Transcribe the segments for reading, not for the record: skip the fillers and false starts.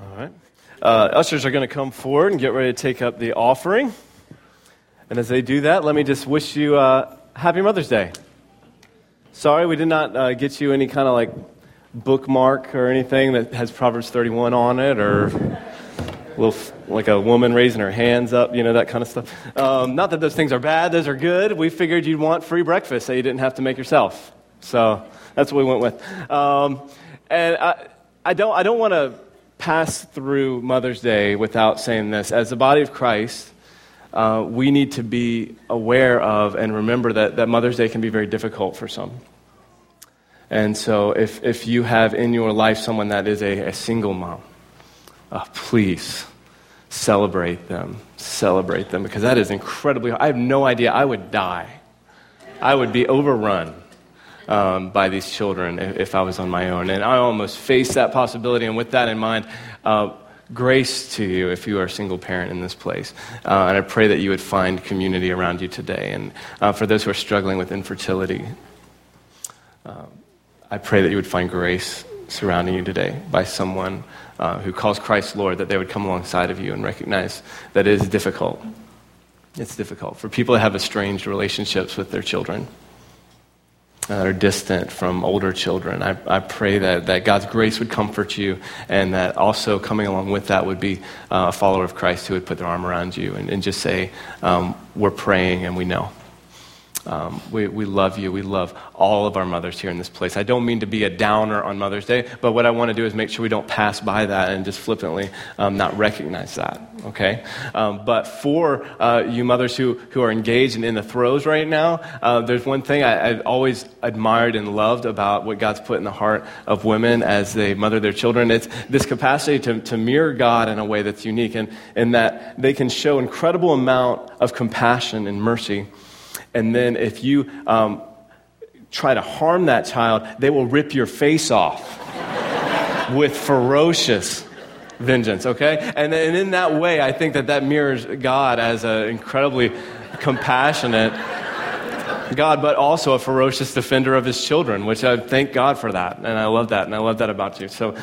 All right. Ushers are going to come forward and get ready to take up the offering. And as they do that, let me just wish you Happy Mother's Day. Sorry, we did not get you any kind of like bookmark or anything that has Proverbs 31 on it, or like a woman raising her hands up, that kind of stuff. Not that those things are bad; those are good. We figured you'd want free breakfast, so you didn't have to make yourself. So that's what we went with. And I don't want to pass through Mother's Day without saying this. As the body of Christ, we need to be aware of and remember that Mother's Day can be very difficult for some. And so if you have in your life someone that is a single mom, please celebrate them, because that is incredibly hard. I have no idea. I would die. I would be overrun by these children if I was on my own. And I almost face that possibility. And with that in mind, grace to you if you are a single parent in this place. And I pray that you would find community around you today. And for those who are struggling with infertility, I pray that you would find grace surrounding you today by someone who calls Christ Lord, that they would come alongside of you and recognize that it is difficult. It's difficult for people to have estranged relationships with their children that are distant from older children. I pray that God's grace would comfort you, and that also coming along with that would be a follower of Christ who would put their arm around you and just say, we're praying and we know. We love you. We love all of our mothers here in this place. I don't mean to be a downer on Mother's Day, but what I want to do is make sure we don't pass by that and just flippantly not recognize that, okay? But for you mothers who are engaged and in the throes right now, there's one thing I've always admired and loved about what God's put in the heart of women as they mother their children. It's this capacity to mirror God in a way that's unique, and in that they can show incredible amount of compassion and mercy. And then if you try to harm that child, they will rip your face off with ferocious vengeance, okay? And in that way, I think that mirrors God as an incredibly compassionate God, but also a ferocious defender of his children, which I thank God for that. And I love that, and I love that about you. So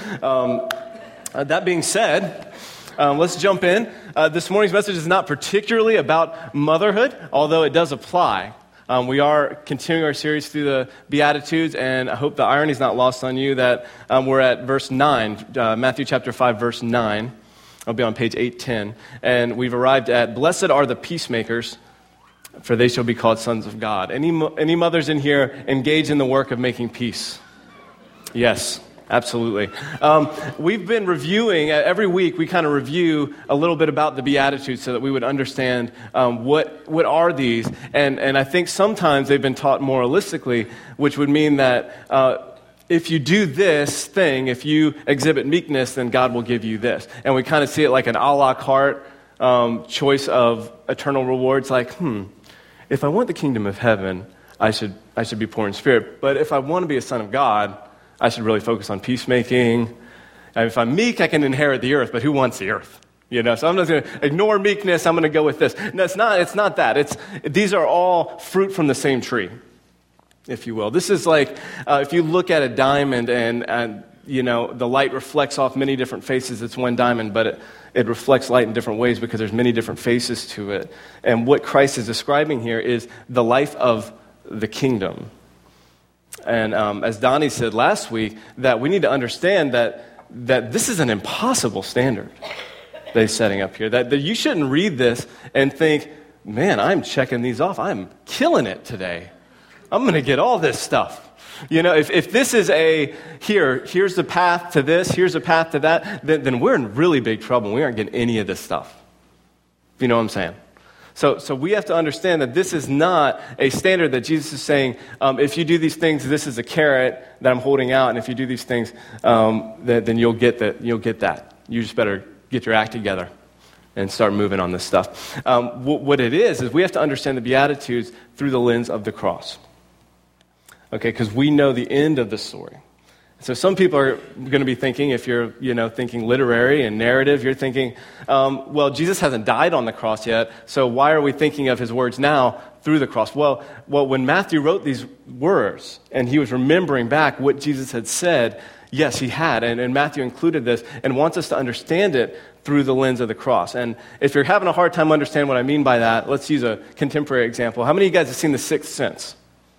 that being said, let's jump in. This morning's message is not particularly about motherhood, although it does apply. We are continuing our series through the Beatitudes, and I hope the irony is not lost on you that we're at verse 9, Matthew chapter 5, verse 9. I'll be on page 810. And we've arrived at, "Blessed are the peacemakers, for they shall be called sons of God." Any mothers in here engaged in the work of making peace? Yes. Absolutely. We've been reviewing, every week we kind of review a little bit about the Beatitudes so that we would understand what are these. And I think sometimes they've been taught moralistically, which would mean that if you do this thing, if you exhibit meekness, then God will give you this. And we kind of see it like an a la carte choice of eternal rewards, like, if I want the kingdom of heaven, I should be poor in spirit. But if I want to be a son of God, I should really focus on peacemaking. And if I'm meek, I can inherit the earth, but who wants the earth? So I'm not going to ignore meekness, I'm going to go with this. No, it's not that. These are all fruit from the same tree, if you will. This is like, if you look at a diamond and the light reflects off many different faces, it's one diamond, but it reflects light in different ways because there's many different faces to it. And what Christ is describing here is the life of the kingdom. And as Donnie said last week, that we need to understand that this is an impossible standard that he's setting up here. That you shouldn't read this and think, man, I'm checking these off. I'm killing it today. I'm going to get all this stuff. If this is here's the path to this, here's the path to that, then we're in really big trouble. We aren't getting any of this stuff. You know what I'm saying? So we have to understand that this is not a standard that Jesus is saying, if you do these things, this is a carrot that I'm holding out, and if you do these things, then you'll get that. You just better get your act together and start moving on this stuff. What it is we have to understand the Beatitudes through the lens of the cross. Okay, because we know the end of the story. So some people are going to be thinking, if you're, thinking literary and narrative, you're thinking, well, Jesus hasn't died on the cross yet, so why are we thinking of his words now through the cross? Well, when Matthew wrote these words, and he was remembering back what Jesus had said, Yes, he had, and Matthew included this and wants us to understand it through the lens of the cross. And if you're having a hard time understanding what I mean by that, let's use a contemporary example. How many of you guys have seen The Sixth Sense?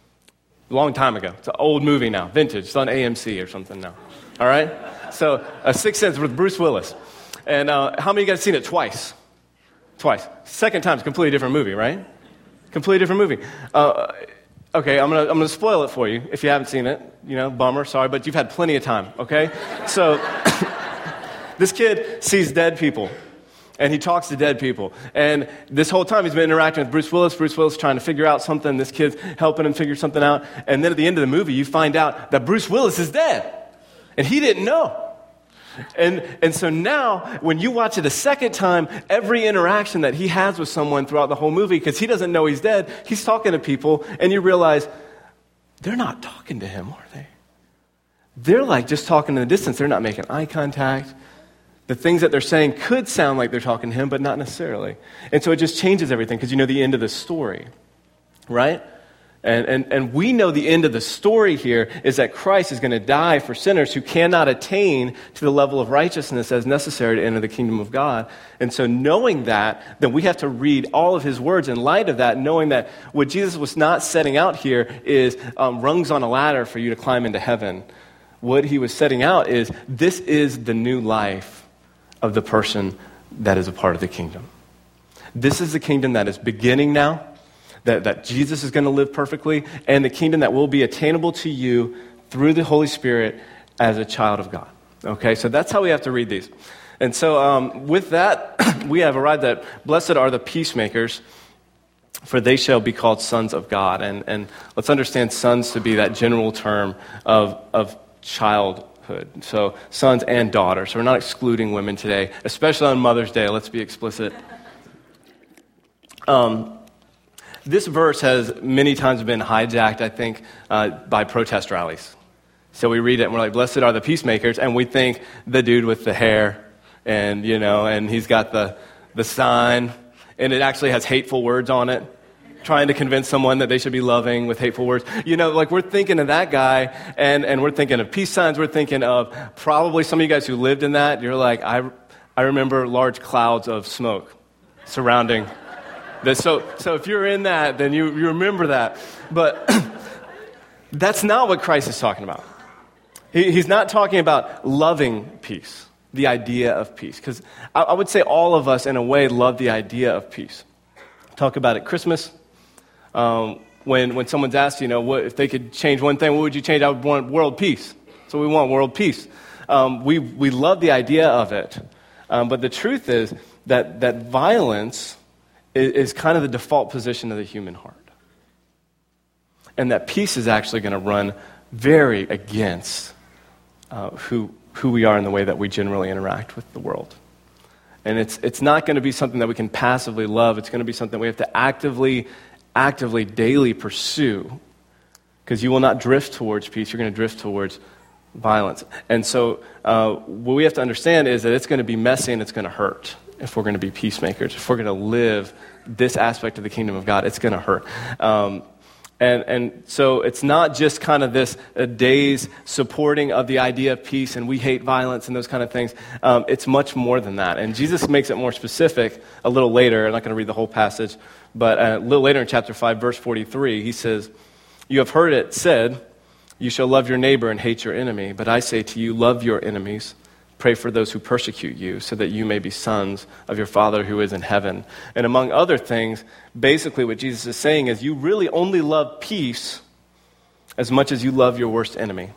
A long time ago. It's an old movie now, vintage. It's on AMC or something now. All right? So, A Sixth Sense with Bruce Willis. And how many of you guys have seen it twice? Twice. Second time, it's a completely different movie, right? Completely different movie. Okay, I'm gonna spoil it for you if you haven't seen it. Bummer, sorry, but you've had plenty of time, okay? So, this kid sees dead people, and he talks to dead people. And this whole time, he's been interacting with Bruce Willis. Bruce Willis trying to figure out something. This kid's helping him figure something out. And then at the end of the movie, you find out that Bruce Willis is dead. And he didn't know. And so now, when you watch it a second time, every interaction that he has with someone throughout the whole movie, because he doesn't know he's dead, he's talking to people, and you realize, they're not talking to him, are they? They're like just talking in the distance. They're not making eye contact. The things that they're saying could sound like they're talking to him, but not necessarily. And so it just changes everything, because you know the end of the story, right? And we know the end of the story here is that Christ is going to die for sinners who cannot attain to the level of righteousness as necessary to enter the kingdom of God. And so knowing that, then we have to read all of his words in light of that, knowing that what Jesus was not setting out here is rungs on a ladder for you to climb into heaven. What he was setting out is, this is the new life of the person that is a part of the kingdom. This is the kingdom that is beginning now, that Jesus is going to live perfectly, and the kingdom that will be attainable to you through the Holy Spirit as a child of God. Okay, so that's how we have to read these. And so with that, we have arrived at, blessed are the peacemakers, for they shall be called sons of God. And let's understand sons to be that general term of childhood. So sons and daughters. So we're not excluding women today, especially on Mother's Day. Let's be explicit. This verse has many times been hijacked, I think, by protest rallies. So we read it and we're like, blessed are the peacemakers, and we think the dude with the hair and, and he's got the sign, and it actually has hateful words on it, trying to convince someone that they should be loving with hateful words. We're thinking of that guy, and we're thinking of peace signs. We're thinking of probably some of you guys who lived in that. You're like, I remember large clouds of smoke surrounding this. So if you're in that, then you remember that. But that's not what Christ is talking about. He's not talking about loving peace, the idea of peace. Because I would say all of us, in a way, love the idea of peace. Talk about it Christmas. When someone's asked, what if they could change one thing, what would you change? I would want world peace. So we want world peace. We love the idea of it. But the truth is that violence is kind of the default position of the human heart. And that peace is actually going to run very against who we are in the way that we generally interact with the world. And it's not going to be something that we can passively love. It's going to be something we have to actively, daily pursue, because you will not drift towards peace. You're going to drift towards violence. And so what we have to understand is that it's going to be messy and it's going to hurt if we're going to be peacemakers. If we're going to live this aspect of the kingdom of God, it's going to hurt. And so it's not just kind of this day's supporting of the idea of peace and we hate violence and those kind of things. It's much more than that. And Jesus makes it more specific a little later. I'm not going to read the whole passage, but a little later in chapter 5, verse 43, he says, "You have heard it said, you shall love your neighbor and hate your enemy. But I say to you, love your enemies. Pray for those who persecute you, so that you may be sons of your Father who is in heaven." And among other things, basically what Jesus is saying is you really only love peace as much as you love your worst enemy.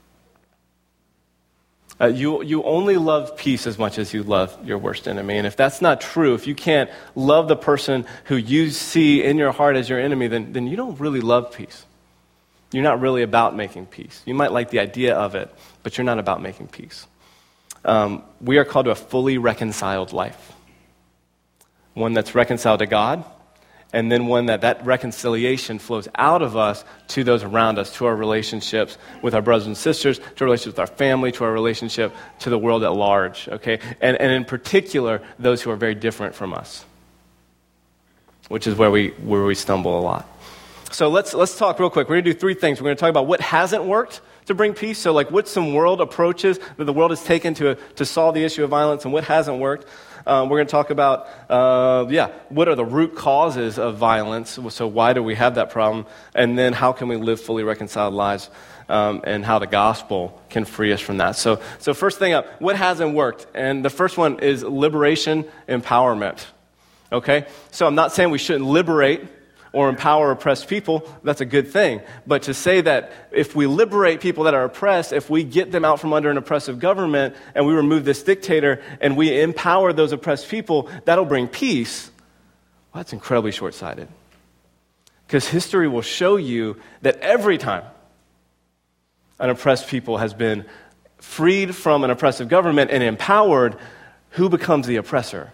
You only love peace as much as you love your worst enemy. And if that's not true, if you can't love the person who you see in your heart as your enemy, then you don't really love peace. You're not really about making peace. You might like the idea of it, but you're not about making peace. We are called to a fully reconciled life. One that's reconciled to God, and then one that reconciliation flows out of us to those around us, to our relationships with our brothers and sisters, to our relationship with our family, to our relationship to the world at large, okay? And in particular, those who are very different from us, which is where we stumble a lot. So let's talk real quick. We're going to do three things. We're going to talk about what hasn't worked to bring peace. So like what's some world approaches that the world has taken to solve the issue of violence and what hasn't worked? We're going to talk about, what are the root causes of violence? So why do we have that problem? And then how can we live fully reconciled lives and how the gospel can free us from that. So first thing up, what hasn't worked? And the first one is liberation, empowerment. Okay? So I'm not saying we shouldn't liberate or empower oppressed people. That's a good thing. But to say that if we liberate people that are oppressed, if we get them out from under an oppressive government and we remove this dictator and we empower those oppressed people, that'll bring peace, well, that's incredibly short-sighted. Because history will show you that every time an oppressed people has been freed from an oppressive government and empowered, who becomes the oppressor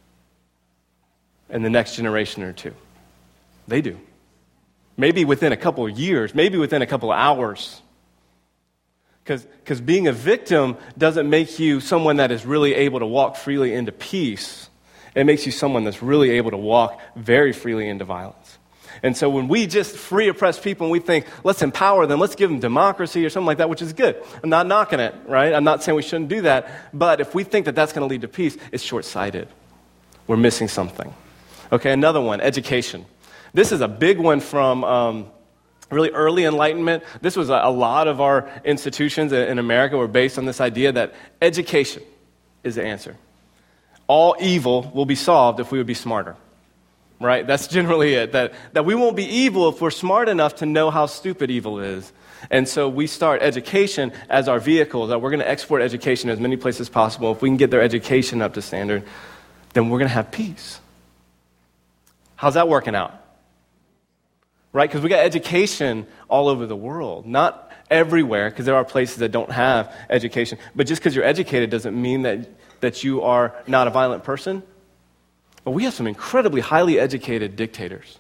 in the next generation or two? They do. Maybe within a couple of years, maybe within a couple of hours. Because being a victim doesn't make you someone that is really able to walk freely into peace. It makes you someone that's really able to walk very freely into violence. And so when we just free oppressed people and we think, let's empower them, let's give them democracy or something like that, which is good. I'm not knocking it, right? I'm not saying we shouldn't do that. But if we think that that's going to lead to peace, it's short-sighted. We're missing something. Okay, another one, education. This is a big one from really early Enlightenment. This was a lot of our institutions in America were based on this idea that education is the answer. All evil will be solved if we would be smarter. Right? That's generally it. That we won't be evil if we're smart enough to know how stupid evil is. And so we start education as our vehicle, that we're going to export education as many places as possible. If we can get their education up to standard, then we're going to have peace. How's that working out? Right? Because we got education all over the world. Not everywhere, because there are places that don't have education. But just because you're educated doesn't mean that you are not a violent person. But we have some incredibly highly educated dictators.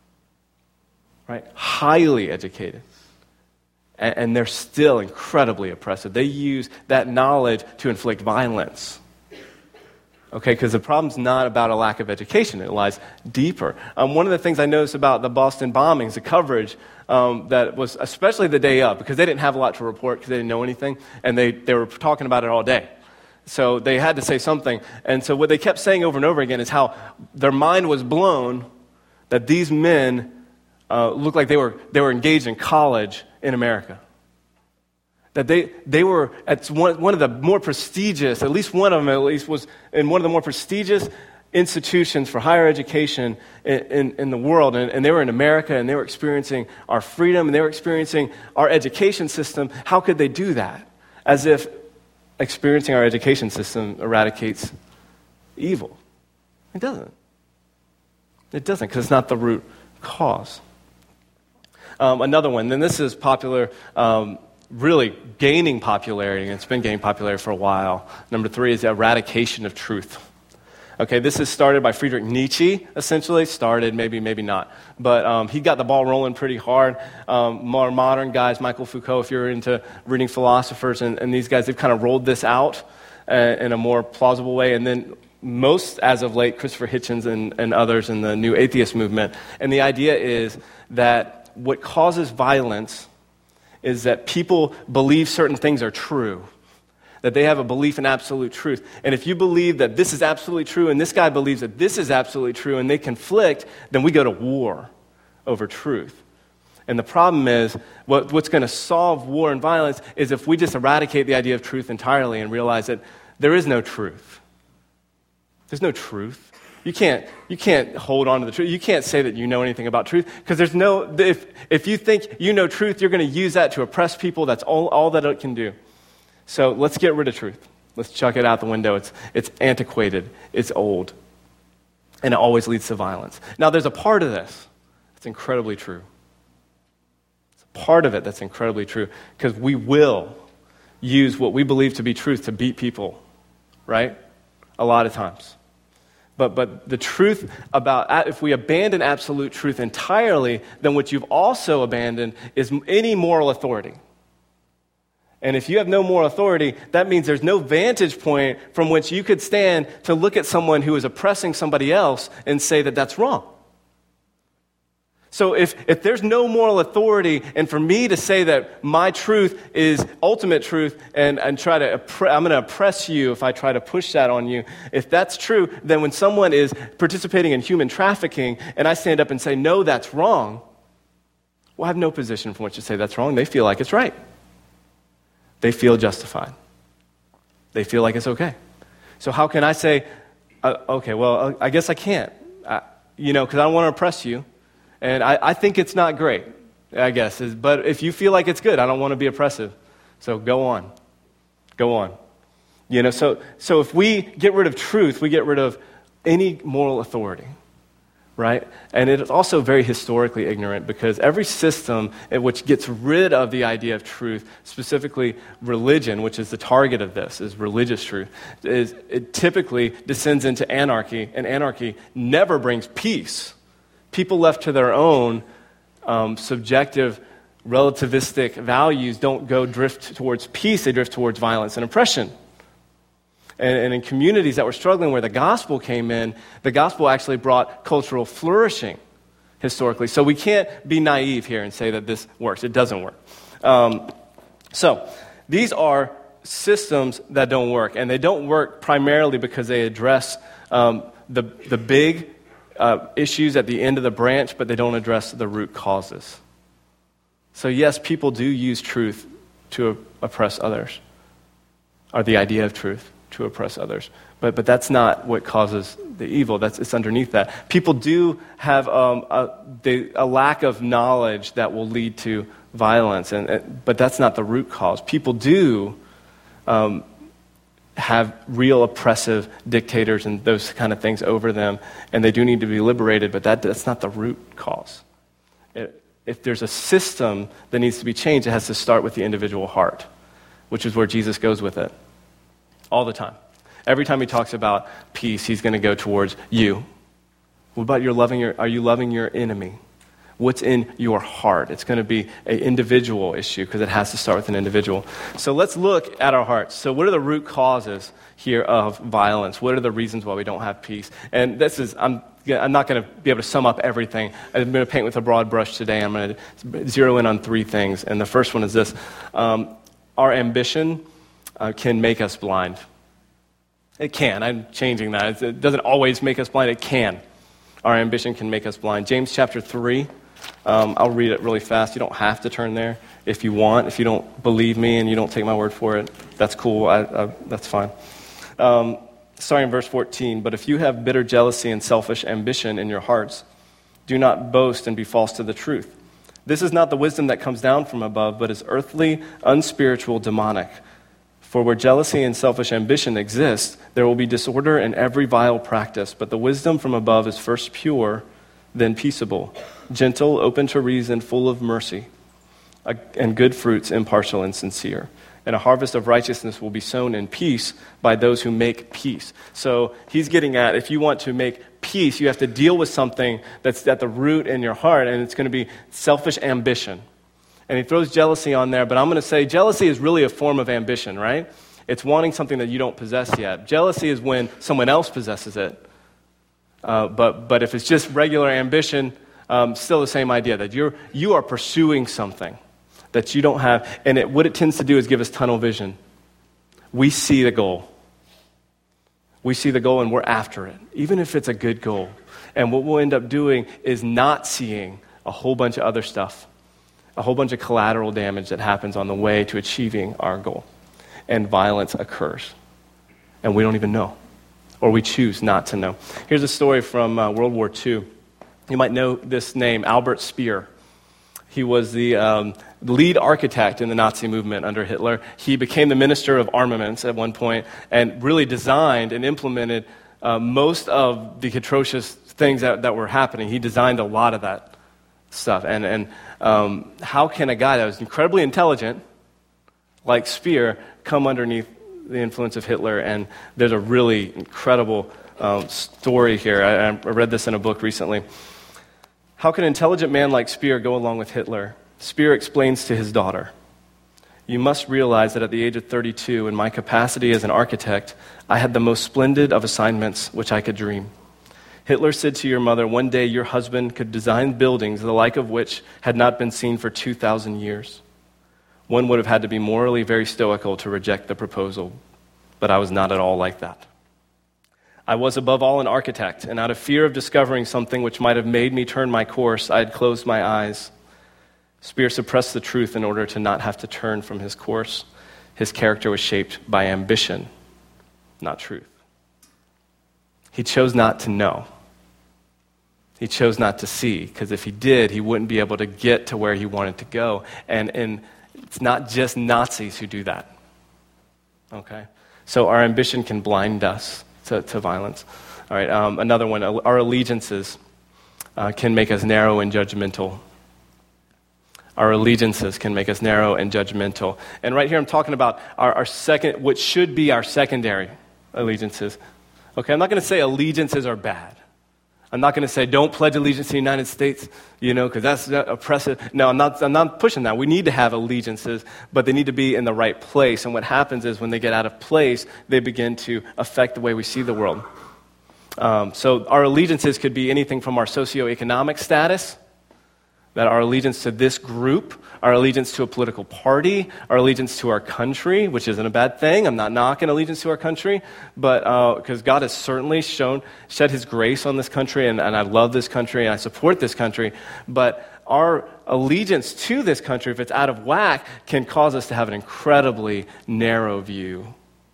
Right? Highly educated. And they're still incredibly oppressive. They use that knowledge to inflict violence. Okay, because the problem's not about a lack of education. It lies deeper. One of the things I noticed about the Boston bombings, the coverage that was, especially the day of, because they didn't have a lot to report because they didn't know anything, and they were talking about it all day. So they had to say something. And so what they kept saying over and over again is how their mind was blown that these men looked like they were engaged in college in America. That they were at one of the more prestigious, at least one of them at least, was in one of the more prestigious institutions for higher education in the world. And they were in America, and they were experiencing our freedom, and they were experiencing our education system. How could they do that? As if experiencing our education system eradicates evil. It doesn't. It doesn't, because it's not the root cause. Another one, and this is popular, really gaining popularity, and it's been gaining popularity for a while. Number 3 is the eradication of truth. Okay, this is started by Friedrich Nietzsche, essentially. Started, maybe not. But he got the ball rolling pretty hard. More modern guys, Michael Foucault, if you're into reading philosophers, and these guys, they've kind of rolled this out in a more plausible way. And then most, as of late, Christopher Hitchens and others in the New Atheist movement. And the idea is that what causes violence is that people believe certain things are true. That they have a belief in absolute truth. And if you believe that this is absolutely true and this guy believes that this is absolutely true and they conflict, then we go to war over truth. And the problem is, what's going to solve war and violence is if we just eradicate the idea of truth entirely and realize that there is no truth. There's no truth. You can't hold on to the truth. You can't say that you know anything about truth because there's no, if you think you know truth, you're going to use that to oppress people. That's all that it can do. So let's get rid of truth. Let's chuck it out the window. It's antiquated. It's old. And it always leads to violence. Now, there's a part of this that's incredibly true. It's a part of it that's incredibly true because we will use what we believe to be truth to beat people, right? A lot of times. But the truth about, if we abandon absolute truth entirely, then what you've also abandoned is any moral authority. And if you have no moral authority, that means there's no vantage point from which you could stand to look at someone who is oppressing somebody else and say that that's wrong. So if there's no moral authority, and for me to say that my truth is ultimate truth, and I'm going to oppress you if I try to push that on you, if that's true, then when someone is participating in human trafficking, and I stand up and say, no, that's wrong, well, I have no position from which to say that's wrong. They feel like it's right. They feel justified. They feel like it's okay. So how can I say, okay, well, I guess I can't, because I don't want to oppress you. And I think it's not great, I guess. But if you feel like it's good, I don't want to be oppressive. So go on. Go on. So if we get rid of truth, we get rid of any moral authority, right? And it is also very historically ignorant, because every system which gets rid of the idea of truth, specifically religion, which is the target of this, is religious truth, it typically descends into anarchy, and anarchy never brings peace. People left to their own subjective, relativistic values don't drift towards peace, they drift towards violence and oppression. And in communities that were struggling where the gospel came in, the gospel actually brought cultural flourishing historically. So we can't be naive here and say that this works. It doesn't work. So these are systems that don't work, and they don't work primarily because they address the big issues at the end of the branch, but they don't address the root causes. So yes, people do use truth to oppress others, or the idea of truth to oppress others. But that's not what causes the evil. It's underneath that. People do have a lack of knowledge that will lead to violence, but that's not the root cause. People do have real oppressive dictators and those kind of things over them, and they do need to be liberated, but that's not the root cause. If there's a system that needs to be changed, it has to start with the individual heart, which is where Jesus goes with it all the time. Every time he talks about peace, he's going to go towards you. What about are you loving your enemy? What's in your heart? It's going to be an individual issue, because it has to start with an individual. So let's look at our hearts. So what are the root causes here of violence? What are the reasons why we don't have peace? And I'm not going to be able to sum up everything. I'm going to paint with a broad brush today. I'm going to zero in on three things. And the first one is this. Our ambition can make us blind. It can. I'm changing that. It doesn't always make us blind. It can. Our ambition can make us blind. James chapter 3. I'll read it really fast. You don't have to turn there if you want. If you don't believe me and you don't take my word for it, that's cool. That's fine. Starting in verse 14. But if you have bitter jealousy and selfish ambition in your hearts, do not boast and be false to the truth. This is not the wisdom that comes down from above, but is earthly, unspiritual, demonic. For where jealousy and selfish ambition exist, there will be disorder in every vile practice. But the wisdom from above is first pure, then peaceable, gentle, open to reason, full of mercy, and good fruits, impartial and sincere. And a harvest of righteousness will be sown in peace by those who make peace. So he's getting at, if you want to make peace, you have to deal with something that's at the root in your heart, and it's going to be selfish ambition. And he throws jealousy on there, but I'm going to say jealousy is really a form of ambition, right? It's wanting something that you don't possess yet. Jealousy is when someone else possesses it. But if it's just regular ambition, still the same idea, that you are pursuing something that you don't have. And what it tends to do is give us tunnel vision. We see the goal. We see the goal and we're after it, even if it's a good goal. And what we'll end up doing is not seeing a whole bunch of other stuff, a whole bunch of collateral damage that happens on the way to achieving our goal. And violence occurs. And we don't even know. Or we choose not to know. Here's a story from World War II. You might know this name, Albert Speer. He was the lead architect in the Nazi movement under Hitler. He became the minister of armaments at one point and really designed and implemented most of the atrocious things that were happening. He designed a lot of that stuff. And how can a guy that was incredibly intelligent, like Speer, come underneath the influence of Hitler? And there's a really incredible story here. I read this in a book recently. How can an intelligent man like Speer go along with Hitler? Speer explains to his daughter, "You must realize that at the age of 32, in my capacity as an architect, I had the most splendid of assignments which I could dream. Hitler said to your mother, one day your husband could design buildings the like of which had not been seen for 2,000 years. One would have had to be morally very stoical to reject the proposal, but I was not at all like that. I was above all an architect, and out of fear of discovering something which might have made me turn my course, I had closed my eyes. Speer suppressed the truth in order to not have to turn from his course. His character was shaped by ambition, not truth. He chose not to know. He chose not to see, because if he did, he wouldn't be able to get to where he wanted to go. And it's not just Nazis who do that. Okay? So our ambition can blind us to violence. All right, another one, our allegiances can make us narrow and judgmental. Our allegiances can make us narrow and judgmental. And right here I'm talking about our second, what should be our secondary allegiances. Okay, I'm not going to say allegiances are bad. I'm not going to say don't pledge allegiance to the United States, because that's oppressive. No, I'm not pushing that. We need to have allegiances, but they need to be in the right place. And what happens is when they get out of place, they begin to affect the way we see the world. So our allegiances could be anything from our socioeconomic status, that our allegiance to this group, our allegiance to a political party, our allegiance to our country, which isn't a bad thing. I'm not knocking allegiance to our country, but because God has certainly shed his grace on this country, and I love this country, and I support this country, but our allegiance to this country, if it's out of whack, can cause us to have an incredibly narrow view.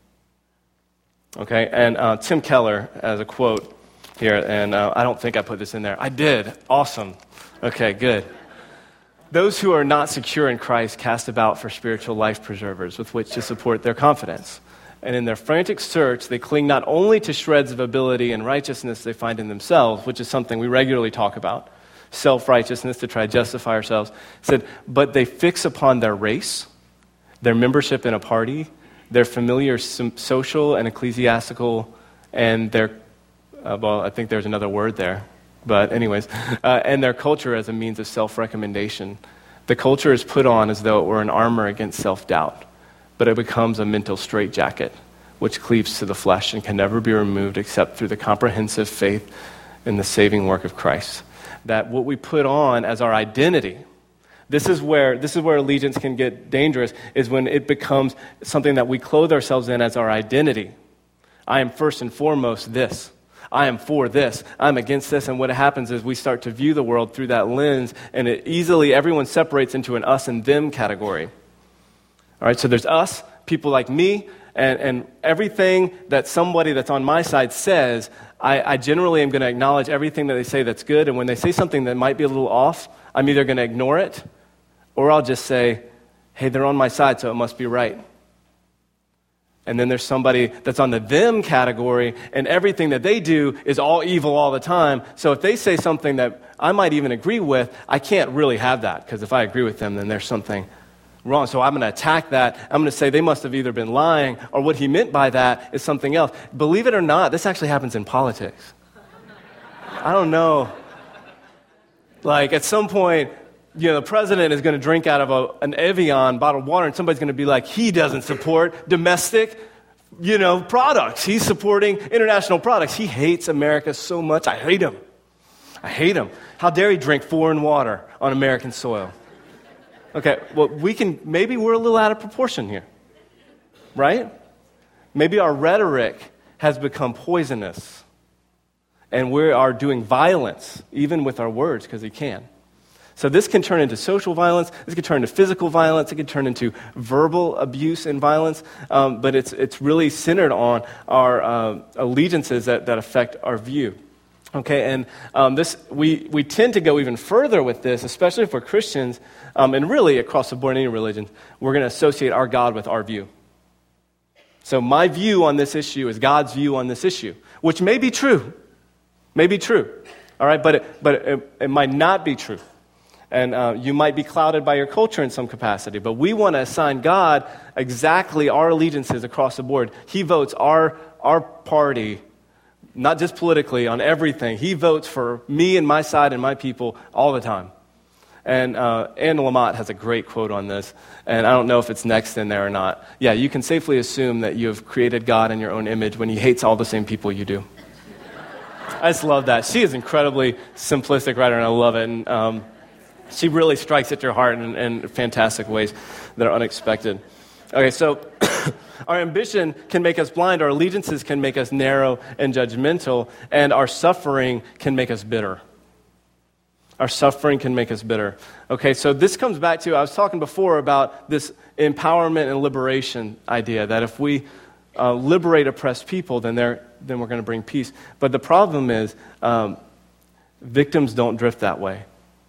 Okay, and Tim Keller has a quote here, and I don't think I put this in there. I did. Awesome. Okay, good. Those who are not secure in Christ cast about for spiritual life preservers with which to support their confidence. And in their frantic search, they cling not only to shreds of ability and righteousness they find in themselves, which is something we regularly talk about, self-righteousness to try to justify ourselves, said, but they fix upon their race, their membership in a party, their familiar social and ecclesiastical, and their, I think there's another word there, but anyways, and their culture as a means of self-recommendation. The culture is put on as though it were an armor against self-doubt, but it becomes a mental straitjacket, which cleaves to the flesh and can never be removed except through the comprehensive faith in the saving work of Christ. That what we put on as our identity, this is where allegiance can get dangerous, is when it becomes something that we clothe ourselves in as our identity. I am first and foremost this. I am for this, I'm against this, and what happens is we start to view the world through that lens, and everyone separates into an us and them category. All right, so there's us, people like me, and everything that somebody that's on my side says, I generally am going to acknowledge everything that they say that's good, and when they say something that might be a little off, I'm either going to ignore it, or I'll just say, hey, they're on my side, so it must be right. And then there's somebody that's on the them category, and everything that they do is all evil all the time. So if they say something that I might even agree with, I can't really have that, because if I agree with them, then there's something wrong. So I'm going to attack that. I'm going to say they must have either been lying, or what he meant by that is something else. Believe it or not, this actually happens in politics. I don't know. Like at some point, the president is going to drink out of an Evian bottled water, and somebody's going to be like, he doesn't support domestic, products. He's supporting international products. He hates America so much. I hate him. How dare he drink foreign water on American soil? Okay, well, maybe we're a little out of proportion here, right? Maybe our rhetoric has become poisonous, and we are doing violence, even with our words, because he can. So this can turn into social violence, this can turn into physical violence, it can turn into verbal abuse and violence, but it's really centered on our allegiances that affect our view. Okay, and we tend to go even further with this, especially if we're Christians, and really across the board in any religion, we're going to associate our God with our view. So my view on this issue is God's view on this issue, which may be true, all right, but it might not be true. And you might be clouded by your culture in some capacity, but we want to assign God exactly our allegiances across the board. He votes our party, not just politically, on everything. He votes for me and my side and my people all the time. And Anne Lamott has a great quote on this, and I don't know if it's next in there or not. Yeah, you can safely assume that you have created God in your own image when he hates all the same people you do. I just love that. She is incredibly simplistic writer, and I love it. And she really strikes at your heart in fantastic ways that are unexpected. Okay, so our ambition can make us blind, our allegiances can make us narrow and judgmental, and our suffering can make us bitter. Our suffering can make us bitter. Okay, so this comes back to, I was talking before about this empowerment and liberation idea, that if we liberate oppressed people, then we're going to bring peace. But the problem is, victims don't drift that way.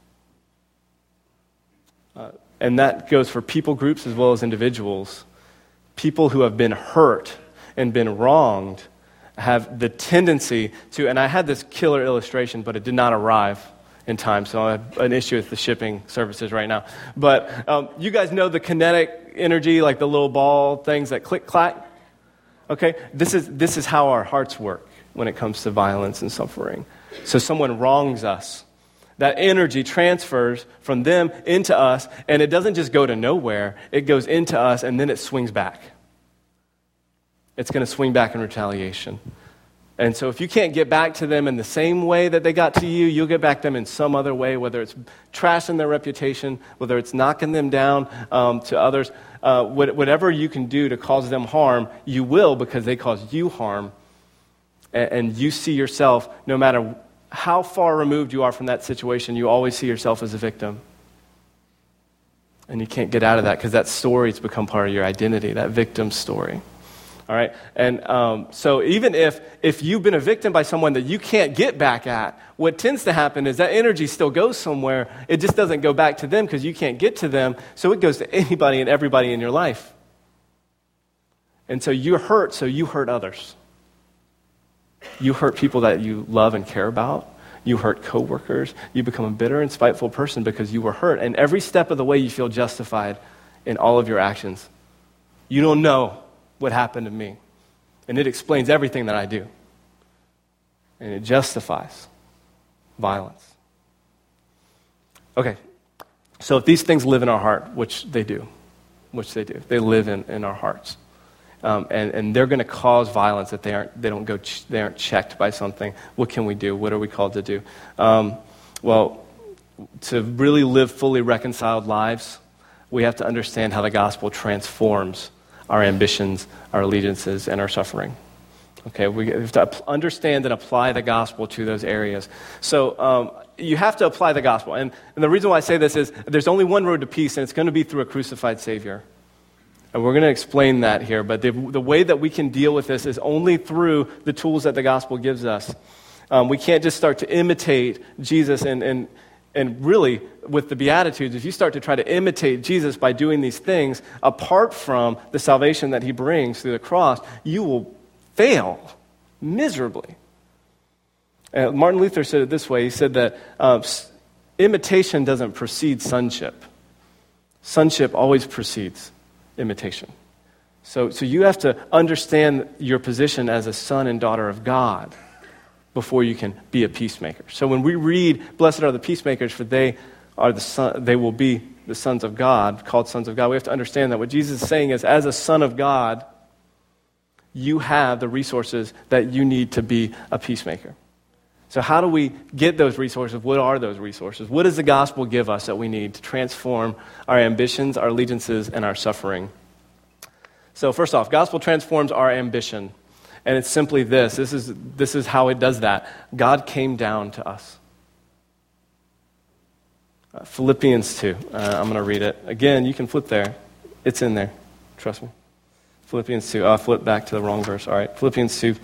And that goes for people groups as well as individuals. People who have been hurt and been wronged have the tendency to, and I had this killer illustration, but it did not arrive in time, so I have an issue with the shipping services right now. But you guys know the kinetic energy, like the little ball things that click-clack? Okay, this is how our hearts work when it comes to violence and suffering. So someone wrongs us. That energy transfers from them into us, and it doesn't just go to nowhere. It goes into us, and then it swings back. It's going to swing back in retaliation. And so if you can't get back to them in the same way that they got to you, you'll get back to them in some other way, whether it's trashing their reputation, whether it's knocking them down to others. Whatever you can do to cause them harm, you will, because they cause you harm. And you see yourself, no matter how far removed you are from that situation, you always see yourself as a victim. And you can't get out of that because that story's become part of your identity, that victim story. All right? And so even if you've been a victim by someone that you can't get back at, what tends to happen is that energy still goes somewhere. It just doesn't go back to them because you can't get to them. So it goes to anybody and everybody in your life. And so you're hurt, so you hurt others. You hurt people that you love and care about. You hurt coworkers. You become a bitter and spiteful person because you were hurt. And every step of the way you feel justified in all of your actions. You don't know what happened to me. And it explains everything that I do. And it justifies violence. Okay, so if these things live in our heart, which they do, they live in our hearts. And they're going to cause violence if they aren't checked by something. What can we do? What are we called to do? Well, to really live fully reconciled lives, we have to understand how the gospel transforms our ambitions, our allegiances, and our suffering. Okay, we have to understand and apply the gospel to those areas. So you have to apply the gospel. And the reason why I say this is there's only one road to peace, and it's going to be through a crucified Savior. And we're going to explain that here, but the way that we can deal with this is only through the tools that the gospel gives us. We can't just start to imitate Jesus and really with the Beatitudes, if you start to try to imitate Jesus by doing these things, apart from the salvation that he brings through the cross, you will fail miserably. Martin Luther said it this way. He said that imitation doesn't precede sonship. Sonship always precedes imitation. So you have to understand your position as a son and daughter of God before you can be a peacemaker. So when we read, "Blessed are the peacemakers, for they will be the sons of God," called sons of God, we have to understand that what Jesus is saying is, as a son of God, you have the resources that you need to be a peacemaker. So how do we get those resources? What are those resources? What does the gospel give us that we need to transform our ambitions, our allegiances, and our suffering? So first off, gospel transforms our ambition. And it's simply this. This is how it does that. God came down to us. Philippians 2. I'm going to read it. Again, you can flip there. It's in there. Trust me. Philippians 2. I'll flip back to the wrong verse. All right. Philippians 2.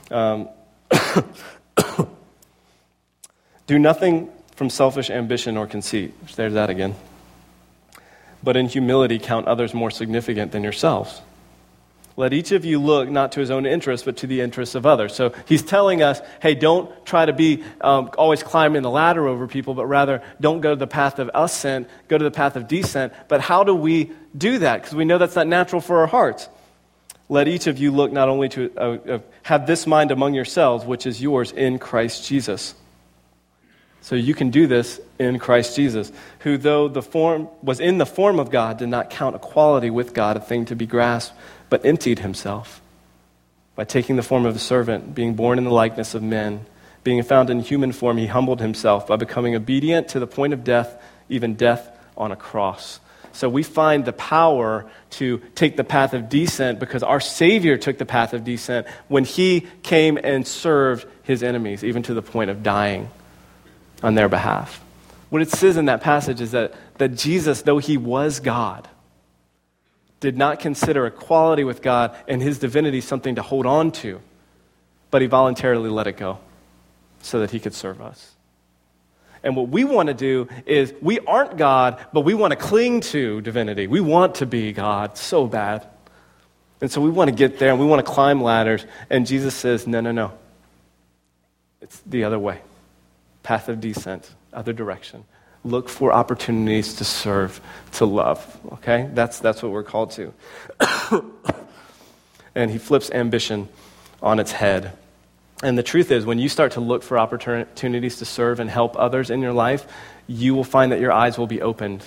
Do nothing from selfish ambition or conceit. There's that again. But in humility count others more significant than yourselves. Let each of you look not to his own interest, but to the interests of others. So he's telling us, hey, don't try to be always climbing the ladder over people, but rather don't go to the path of ascent, go to the path of descent. But how do we do that? Because we know that's not natural for our hearts. Let each of you look not only to have this mind among yourselves, which is yours in Christ Jesus. So you can do this in Christ Jesus, who though was in the form of God, did not count equality with God a thing to be grasped, but emptied himself by taking the form of a servant, being born in the likeness of men, Being found in human form, he humbled himself by becoming obedient to the point of death, even death on a cross. So we find the power to take the path of descent because our Savior took the path of descent when he came and served his enemies, even to the point of dying on their behalf. What it says in that passage is that Jesus, though he was God, did not consider equality with God and his divinity something to hold on to, but he voluntarily let it go so that he could serve us. And what we want to do is, we aren't God, but we want to cling to divinity. We want to be God so bad. And so we want to get there and we want to climb ladders. And Jesus says, no. It's the other way. Path of descent, other direction. Look for opportunities to serve, to love. Okay? That's what we're called to. And he flips ambition on its head. And the truth is, when you start to look for opportunities to serve and help others in your life, you will find that your eyes will be opened.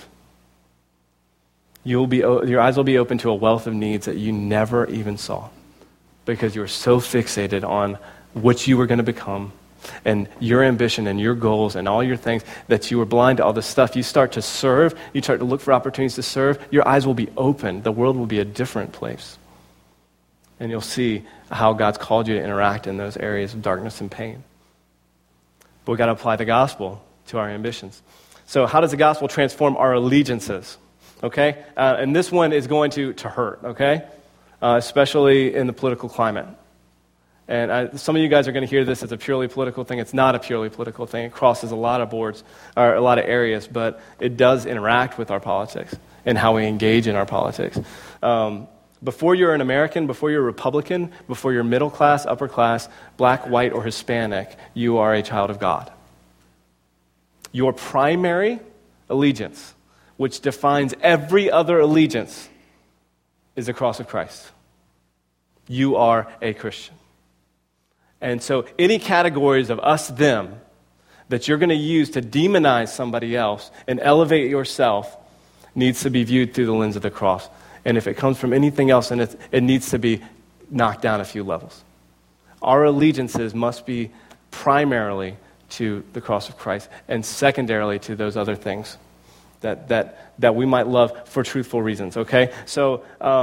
Your eyes will be open to a wealth of needs that you never even saw, because you were so fixated on what you were going to become and your ambition and your goals and all your things that you were blind to all this stuff. You start to serve, you start to look for opportunities to serve, your eyes will be open. The world will be a different place. And you'll see how God's called you to interact in those areas of darkness and pain. But we've got to apply the gospel to our ambitions. So how does the gospel transform our allegiances? Okay? And this one is going to hurt, okay? Especially in the political climate. And some of you guys are going to hear this as a purely political thing. It's not a purely political thing. It crosses a lot of boards, or a lot of areas, but it does interact with our politics and how we engage in our politics. Before you're an American, before you're a Republican, before you're middle class, upper class, black, white, or Hispanic, you are a child of God. Your primary allegiance, which defines every other allegiance, is the cross of Christ. You are a Christian. And so any categories of us, them, that you're going to use to demonize somebody else and elevate yourself needs to be viewed through the lens of the cross. And if it comes from anything else, then it needs to be knocked down a few levels. Our allegiances must be primarily to the cross of Christ and secondarily to those other things that we might love for truthful reasons, okay? So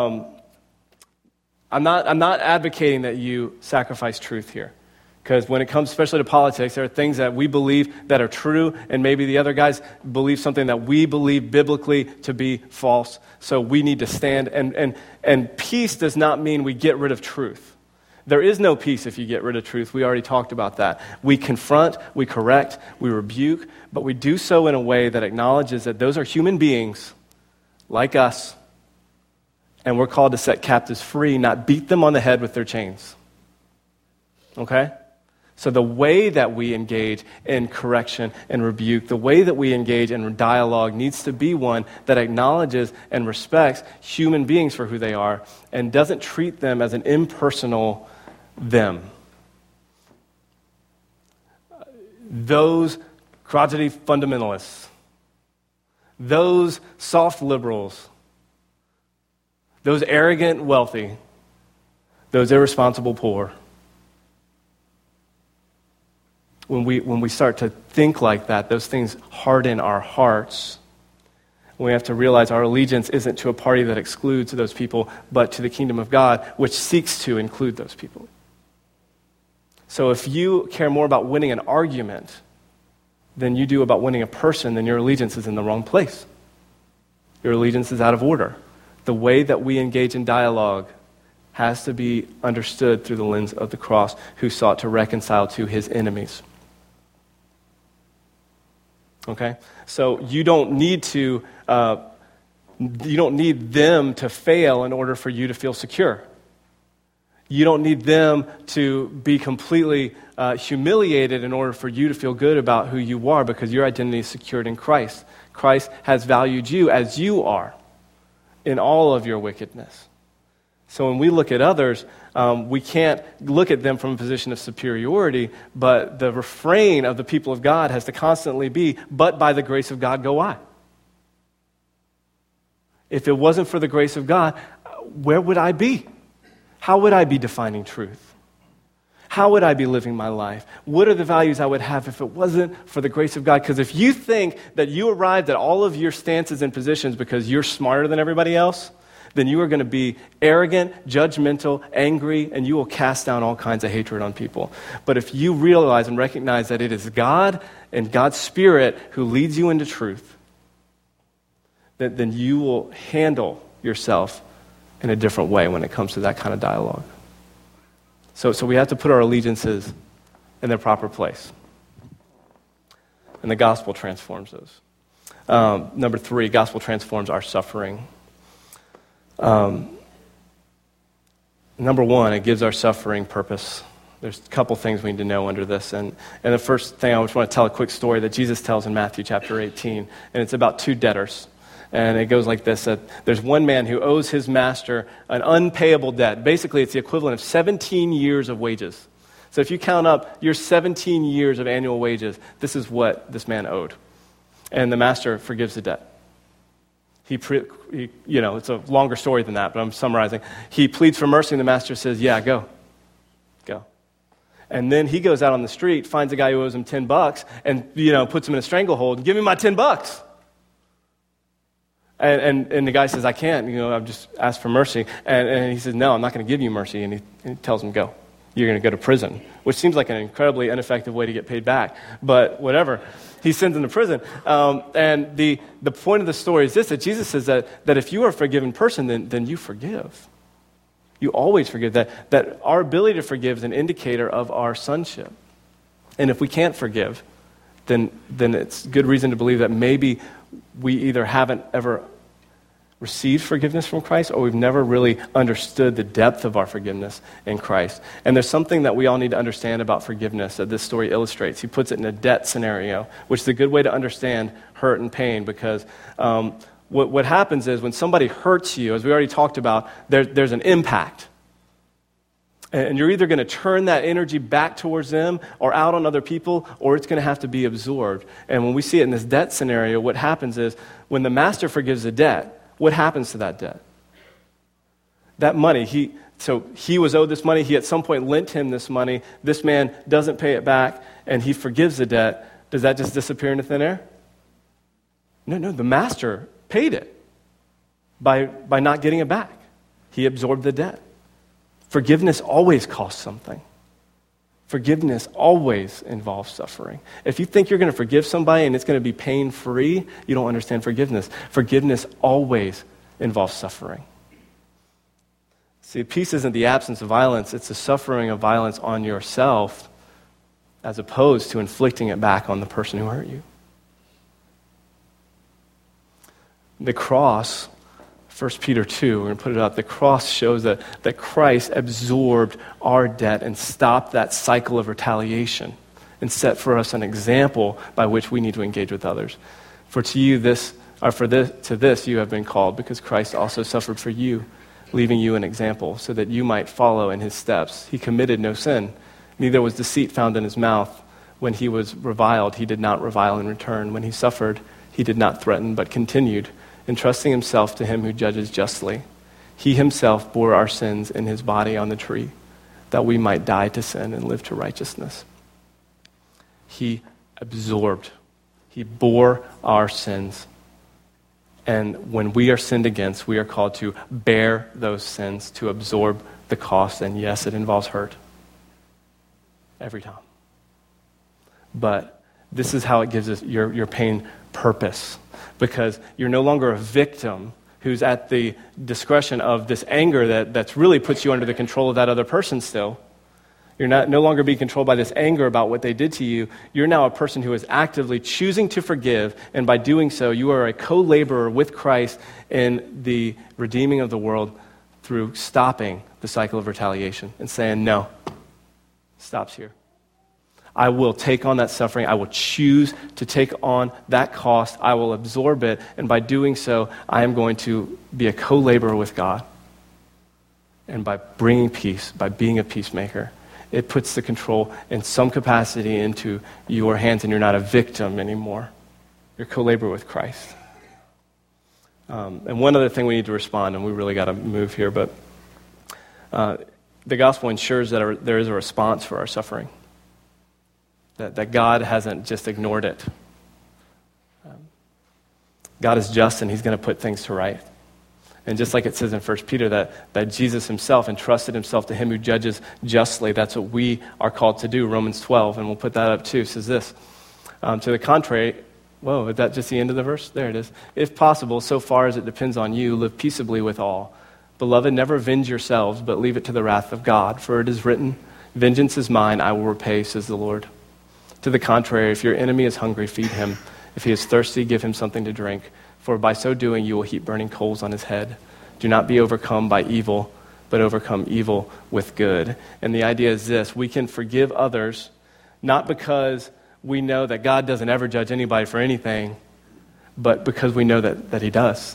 I'm not advocating that you sacrifice truth here. Because when it comes especially to politics, there are things that we believe that are true, and maybe the other guys believe something that we believe biblically to be false. So we need to stand. And peace does not mean we get rid of truth. There is no peace if you get rid of truth. We already talked about that. We confront, we correct, we rebuke, but we do so in a way that acknowledges that those are human beings like us, and we're called to set captives free, not beat them on the head with their chains. Okay? So the way that we engage in correction and rebuke, the way that we engage in dialogue needs to be one that acknowledges and respects human beings for who they are and doesn't treat them as an impersonal them. Those crotchety fundamentalists, those soft liberals, those arrogant wealthy, those irresponsible poor. When we start to think like that, those things harden our hearts. We have to realize our allegiance isn't to a party that excludes those people, but to the kingdom of God, which seeks to include those people. So if you care more about winning an argument than you do about winning a person, then your allegiance is in the wrong place. Your allegiance is out of order. The way that we engage in dialogue has to be understood through the lens of the cross, who sought to reconcile to his enemies. Okay? So you don't need them to fail in order for you to feel secure. You don't need them to be completely humiliated in order for you to feel good about who you are, because your identity is secured in Christ. Christ has valued you as you are in all of your wickedness. So when we look at others, we can't look at them from a position of superiority, but the refrain of the people of God has to constantly be, but by the grace of God go I. If it wasn't for the grace of God, where would I be? How would I be defining truth? How would I be living my life? What are the values I would have if it wasn't for the grace of God? Because if you think that you arrived at all of your stances and positions because you're smarter than everybody else, then you are going to be arrogant, judgmental, angry, and you will cast down all kinds of hatred on people. But if you realize and recognize that it is God and God's Spirit who leads you into truth, then you will handle yourself in a different way when it comes to that kind of dialogue. So we have to put our allegiances in their proper place. And the gospel transforms those. Number 3, gospel transforms our suffering. Number 1, it gives our suffering purpose. There's a couple things we need to know under this. And the first thing, I just want to tell a quick story that Jesus tells in Matthew chapter 18. And it's about 2 debtors. And it goes like this, that there's one man who owes his master an unpayable debt. Basically, it's the equivalent of 17 years of wages. So if you count up your 17 years of annual wages, this is what this man owed. And the master forgives the debt. It's a longer story than that, but I'm summarizing. He pleads for mercy, and the master says, yeah, go. And then he goes out on the street, finds a guy who owes him $10, and, puts him in a stranglehold. Give me my $10. And the guy says, I can't, I've just asked for mercy. And he says, no, I'm not going to give you mercy. And he tells him, go. You're going to go to prison, which seems like an incredibly ineffective way to get paid back. But whatever. He sends him to prison. And the point of the story is this, that Jesus says that if you are a forgiven person, then you forgive. You always forgive. That our ability to forgive is an indicator of our sonship. And if we can't forgive, then it's good reason to believe that maybe we either haven't ever received forgiveness from Christ, or we've never really understood the depth of our forgiveness in Christ. And there's something that we all need to understand about forgiveness that this story illustrates. He puts it in a debt scenario, which is a good way to understand hurt and pain, because what happens is when somebody hurts you, as we already talked about, there's an impact. And you're either going to turn that energy back towards them or out on other people, or it's going to have to be absorbed. And when we see it in this debt scenario, what happens is when the master forgives the debt, what happens to that debt? That money, he was owed this money. He at some point lent him this money. This man doesn't pay it back, and he forgives the debt. Does that just disappear into thin air? No, the master paid it by not getting it back. He absorbed the debt. Forgiveness always costs something. Forgiveness always involves suffering. If you think you're going to forgive somebody and it's going to be pain-free, you don't understand forgiveness. Forgiveness always involves suffering. See, peace isn't the absence of violence, it's the suffering of violence on yourself as opposed to inflicting it back on the person who hurt you. The cross, 1 Peter 2, we're going to put it up. The cross shows that Christ absorbed our debt and stopped that cycle of retaliation and set for us an example by which we need to engage with others. For to this you have been called, because Christ also suffered for you, leaving you an example, so that you might follow in his steps. He committed no sin. Neither was deceit found in his mouth. When he was reviled, he did not revile in return. When he suffered, he did not threaten, but continued, entrusting himself to him who judges justly. He himself bore our sins in his body on the tree, that we might die to sin and live to righteousness. He absorbed. He bore our sins. And when we are sinned against, we are called to bear those sins, to absorb the cost. And yes, it involves hurt. Every time. But this is how it gives us your pain purpose. Because you're no longer a victim who's at the discretion of this anger that's really puts you under the control of that other person still. You're no longer being controlled by this anger about what they did to you. You're now a person who is actively choosing to forgive, and by doing so, you are a co-laborer with Christ in the redeeming of the world through stopping the cycle of retaliation and saying, no, stops here. I will take on that suffering. I will choose to take on that cost. I will absorb it. And by doing so, I am going to be a co-laborer with God. And by bringing peace, by being a peacemaker, it puts the control in some capacity into your hands, and you're not a victim anymore. You're co-laborer with Christ. And one other thing we need to respond, and we really got to move here, but the gospel ensures that there is a response for our suffering, that God hasn't just ignored it. God is just, and he's going to put things to right. And just like it says in 1 Peter that Jesus himself entrusted himself to him who judges justly, that's what we are called to do. Romans 12, and we'll put that up too, says this. To the contrary, whoa, is that just the end of the verse? There it is. If possible, so far as it depends on you, live peaceably with all. Beloved, never avenge yourselves, but leave it to the wrath of God. For it is written, vengeance is mine, I will repay, says the Lord. To the contrary, if your enemy is hungry, feed him. If he is thirsty, give him something to drink. For by so doing, you will heap burning coals on his head. Do not be overcome by evil, but overcome evil with good. And the idea is this: we can forgive others, not because we know that God doesn't ever judge anybody for anything, but because we know that he does.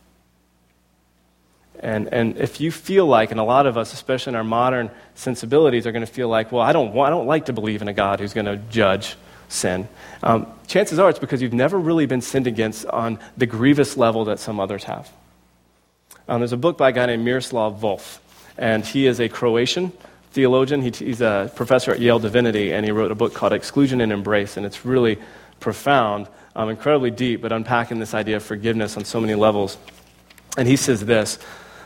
And if you feel like, and a lot of us, especially in our modern sensibilities, are going to feel like, well, I don't like to believe in a God who's going to judge sin. Chances are it's because you've never really been sinned against on the grievous level that some others have. There's a book by a guy named Miroslav Volf, and he is a Croatian theologian. He's a professor at Yale Divinity, and he wrote a book called Exclusion and Embrace, and it's really profound, incredibly deep, but unpacking this idea of forgiveness on so many levels. And he says this,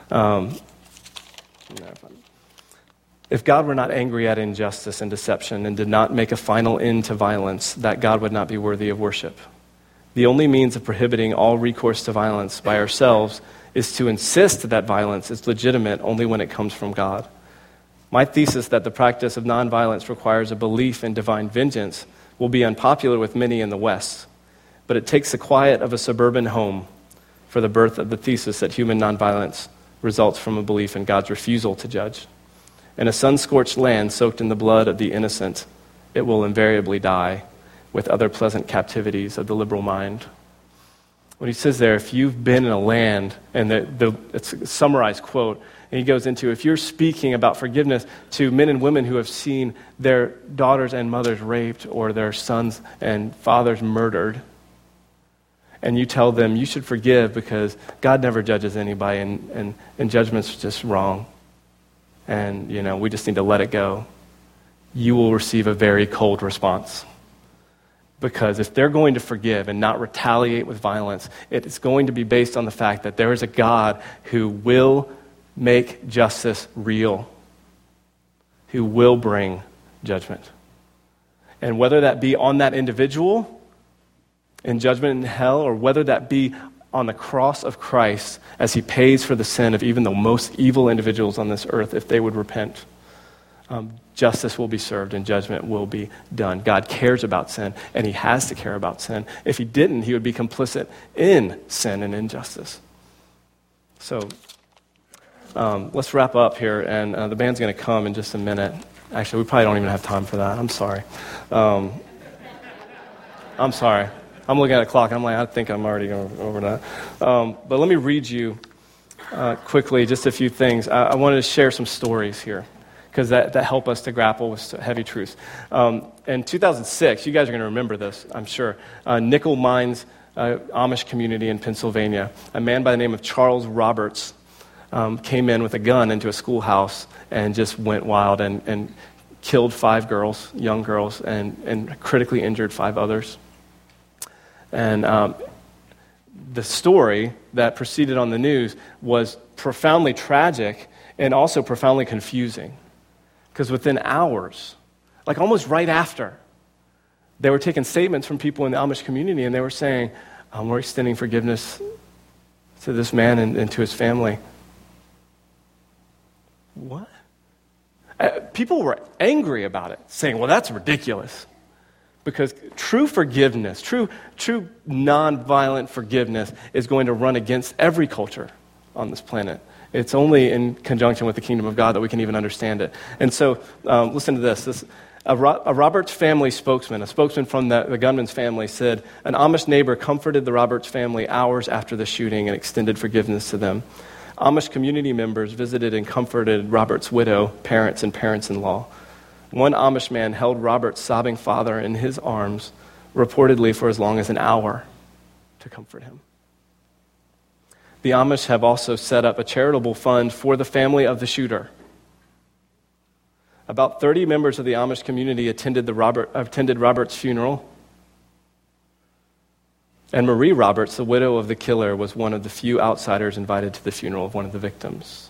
if God were not angry at injustice and deception and did not make a final end to violence, that God would not be worthy of worship. The only means of prohibiting all recourse to violence by ourselves is to insist that violence is legitimate only when it comes from God. My thesis that the practice of nonviolence requires a belief in divine vengeance will be unpopular with many in the West, but it takes the quiet of a suburban home for the birth of the thesis that human nonviolence results from a belief in God's refusal to judge. In a sun-scorched land soaked in the blood of the innocent, it will invariably die with other pleasant captivities of the liberal mind. What he says there, if you've been in a land, and it's a summarized quote, and he goes into, if you're speaking about forgiveness to men and women who have seen their daughters and mothers raped or their sons and fathers murdered, and you tell them you should forgive because God never judges anybody and judgment's just wrong, and we just need to let it go, you will receive a very cold response. Because if they're going to forgive and not retaliate with violence, it's going to be based on the fact that there is a God who will make justice real, who will bring judgment. And whether that be on that individual in judgment in hell, or whether that be on the cross of Christ as he pays for the sin of even the most evil individuals on this earth, if they would repent, justice will be served and judgment will be done. God cares about sin, and he has to care about sin. If he didn't, he would be complicit in sin and injustice. So let's wrap up here, and the band's going to come in just a minute. Actually, we probably don't even have time for that. I'm sorry. I'm sorry. I'm looking at a clock, and I'm like, I think I'm already going over that. But let me read you quickly just a few things. I wanted to share some stories here, because that help us to grapple with heavy truths. In 2006, you guys are going to remember this, I'm sure, Nickel Mines Amish community in Pennsylvania, a man by the name of Charles Roberts came in with a gun into a schoolhouse and just went wild and killed 5 girls, young girls, and critically injured 5 others. And the story that proceeded on the news was profoundly tragic and also profoundly confusing. Because within hours, like almost right after, they were taking statements from people in the Amish community, and they were saying, we're extending forgiveness to this man and to his family. What? People were angry about it, saying, well, that's ridiculous. Because true forgiveness, true nonviolent forgiveness is going to run against every culture on this planet. It's only in conjunction with the kingdom of God that we can even understand it. And so, listen to this. A Roberts family spokesman, a spokesman from the gunman's family, said, an Amish neighbor comforted the Roberts family hours after the shooting and extended forgiveness to them. Amish community members visited and comforted Roberts' widow, parents, and parents-in-law. One Amish man held Roberts' sobbing father in his arms, reportedly for as long as an hour, to comfort him. The Amish have also set up a charitable fund for the family of the shooter. About 30 members of the Amish community attended Robert's funeral. And Marie Roberts, the widow of the killer, was one of the few outsiders invited to the funeral of one of the victims.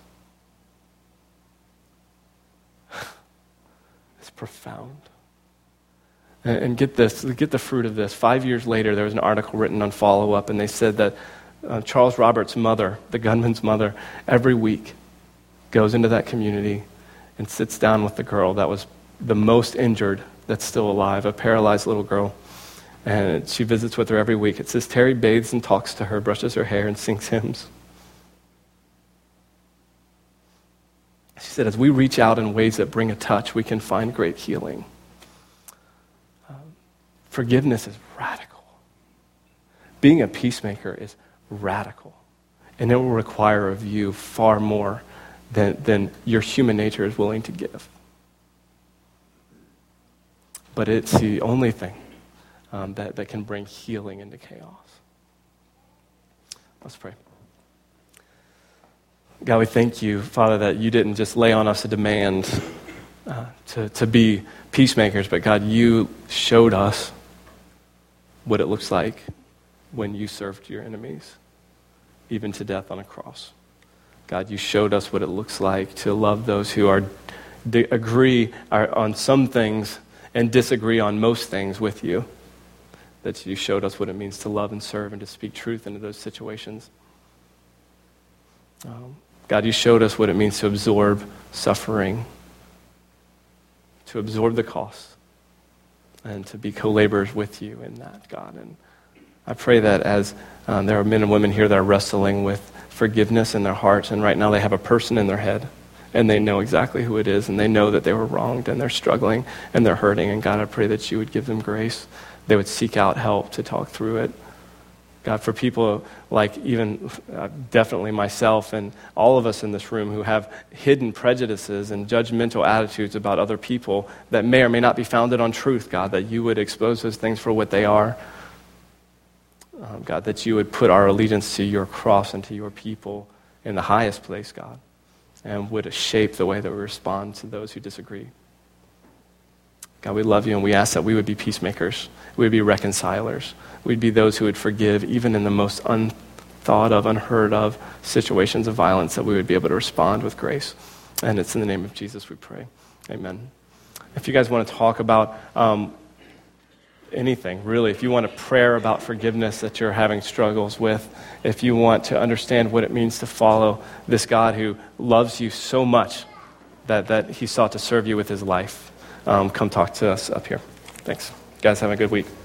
It's profound. And get this, get the fruit of this. 5 years later, there was an article written on Follow Up, and they said that Charles Roberts' mother, the gunman's mother, every week goes into that community and sits down with the girl that was the most injured that's still alive, a paralyzed little girl. And she visits with her every week. It says Terry bathes and talks to her, brushes her hair, and sings hymns. She said, as we reach out in ways that bring a touch, we can find great healing. Forgiveness is radical. Being a peacemaker is radical. And it will require of you far more than your human nature is willing to give. But it's the only thing that can bring healing into chaos. Let's pray. God, we thank you, Father, that you didn't just lay on us a demand to be peacemakers, but God, you showed us what it looks like when you served your enemies, even to death on a cross. God, you showed us what it looks like to love those who agree on some things and disagree on most things with you. That you showed us what it means to love and serve and to speak truth into those situations. God, you showed us what it means to absorb suffering, to absorb the cost, and to be co-laborers with you in that, God. And I pray that as there are men and women here that are wrestling with forgiveness in their hearts, and right now they have a person in their head, and they know exactly who it is, and they know that they were wronged, and they're struggling, and they're hurting. And God, I pray that you would give them grace. They would seek out help to talk through it. God, for people like even definitely myself and all of us in this room who have hidden prejudices and judgmental attitudes about other people that may or may not be founded on truth, God, that you would expose those things for what they are. God, that you would put our allegiance to your cross and to your people in the highest place, God, and would shape the way that we respond to those who disagree. God, we love you, and we ask that we would be peacemakers. We would be reconcilers. We'd be those who would forgive even in the most unthought of, unheard of situations of violence, that we would be able to respond with grace. And it's in the name of Jesus we pray. Amen. If you guys want to talk about anything, really, if you want a prayer about forgiveness that you're having struggles with, if you want to understand what it means to follow this God who loves you so much that he sought to serve you with his life, come talk to us up here. Thanks. Guys, have a good week.